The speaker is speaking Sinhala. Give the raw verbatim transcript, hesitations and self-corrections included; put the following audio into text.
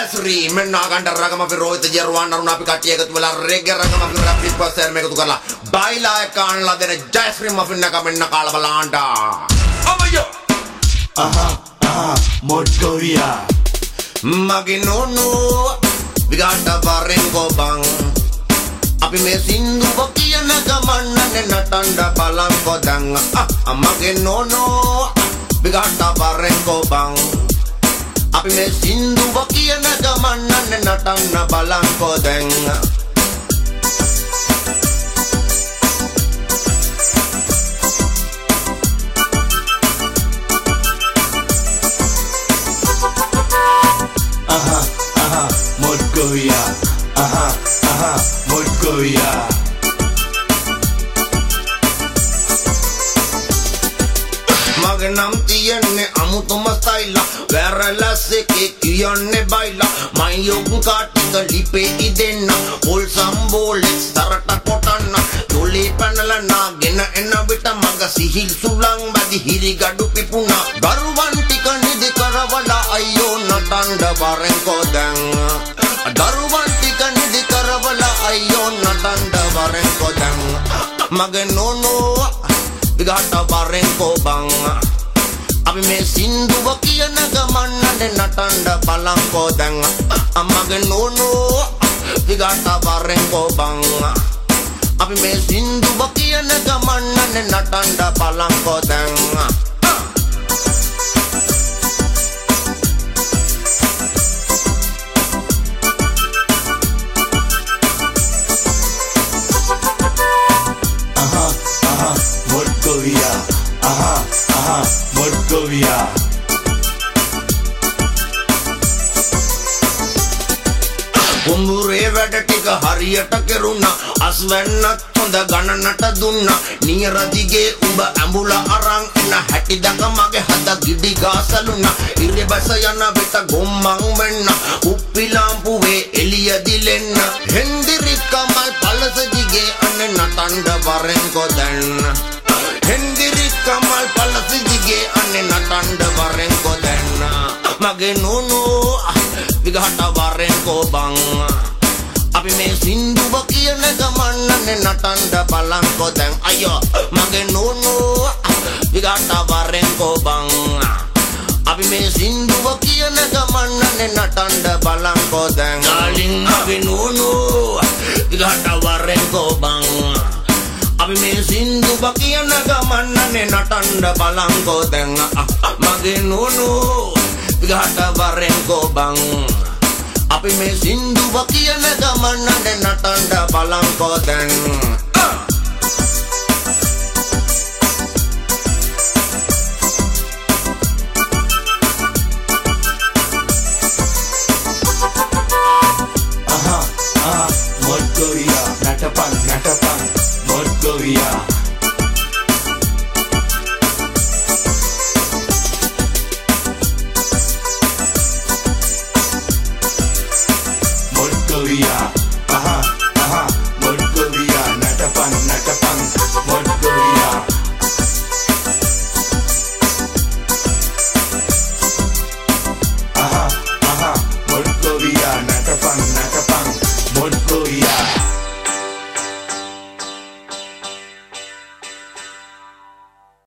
ජයශ්‍රී මෙන්න ආගන්ට රගම අපි රෝහිත ජර්වාන් අරුණ අපි කට්ටිය එකතු වෙලා රෙග්ග රගම අපි රැප් රික්වස්ට් එකක් එකතු කරලා බයිලා එක අනලා දෙන ජයශ්‍රී මෆින් එක මෙන්න කාලා බලන්න අමයෝ aha aha Mongolia මගේ නෝනෝ විගාට වරෙන්කෝ බං අපි මේ සින්දුව කියන ගමන් නටන්න බලන්කෝ දැන් මගේ නෝනෝ විගාට වරෙන්කෝ බං අපි මේ සින්දුව කියන ගමන් නටන්න බලන්කෝ දැන් aha aha Mongolia aha aha Mongolia මගේ නම් තියන්නේ අමුතුම ස්ටයිල් වැරලස් එකේ කියන්නේ බයිලා මයි යොගු කාටික ලිපේ ඉදෙන්න පොල් සම්බෝලෙක් තරට කොටන්න තොලේ පැනලා නාගෙන එන විට මග සිහිල් සුලං මැදි හිරි ගඩු පිපුණා දරුවන් ටික නිදි කරවලා අයියෝ නටන්න වරෙන්කෝ දැන් දරුවන් ටික නිදි කරවලා අයියෝ නටන්න වරෙන්කෝ දැන් මගේ නෝනෝ විගාට වරෙන්කෝ බං අපි මේ සින්දුව කියන ගමන් නටන්න බලන්කෝ දැන් අම්මගේ නෝනෝ විගාට වරෙන්කෝ බං අපි මේ සින්දුව කියන ගමන් නටන්න බලන්කෝ දැන් aha aha Mongolia aha aha Mongolia කුඹුරේ වැඩ ටික හරියට කෙරුණා අස්වැන්නත් හොඳ ගණනට දුන්නා නියර දිගේ උඹ ඇඹුලා අරන් එන හැටි දක මගේ හද ගිඩි ගාසලුණා ඉරේ බස යන විට ගොම්මන් වෙන්න උප්පිලාම්පුවේ එළිය දිලෙන්න හෙන්දිරි කමල් පලස දිගේ අනේ නටන්න වරෙන්කෝ දැන් හෙන්දිරි කමල් පලස දිගේ අනේ නටන්න වරෙන්කෝ දැන් මගේ නෝනෝ විගහට වරෙන්කෝ බං අපි මේ සින්දුව කියන ගමන් නටන්න බලන්කෝ දැන් අයියෝ මගේ නෝනෝ විගහට වරෙන්කෝ බං අපි මේ සින්දුව කියන ගමන් නටන්න බලන්කෝ දැන් ඩාලින් මගේ නෝනෝ විගහට වරෙන්කෝ බං අපි මේ සින්දුව කියන ගමන් නටන්න බලන්කෝ දැන් මගේ නෝනෝ විගහට වරෙන්කෝ බං අපි මේ සින්දුව කියන ගමන් නටන්න බලන්කෝ දැන්